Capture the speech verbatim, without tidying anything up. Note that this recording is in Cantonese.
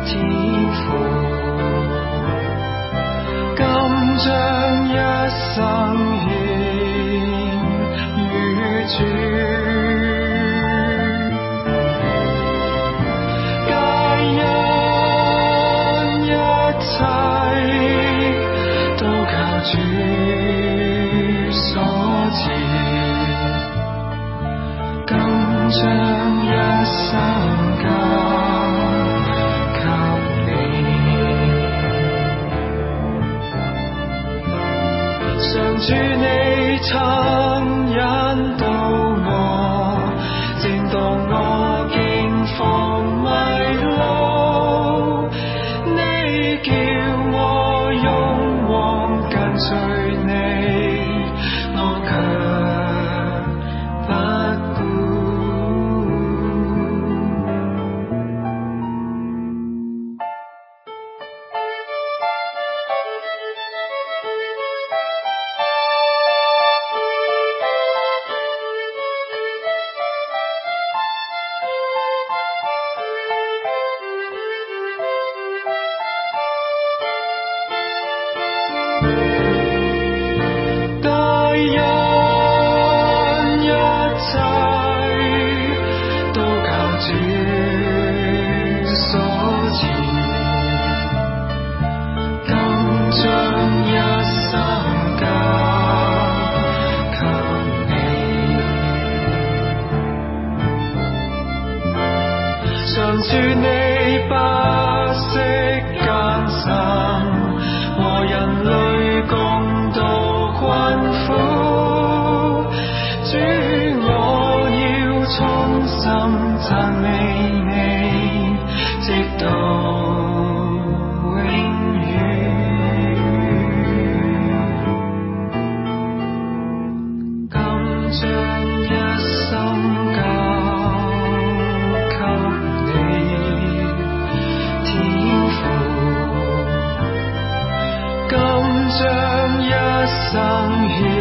天父，今將一生獻與主。主所賜，今將一生交給你。常主你親引導我，正當我驚慌迷路，你叫我勇往跟隨你，我卻不顧。常說你不惜艱辛，和人類共度困苦。主，我要衷心讚美你，直到永遠。今將一生交將一生獻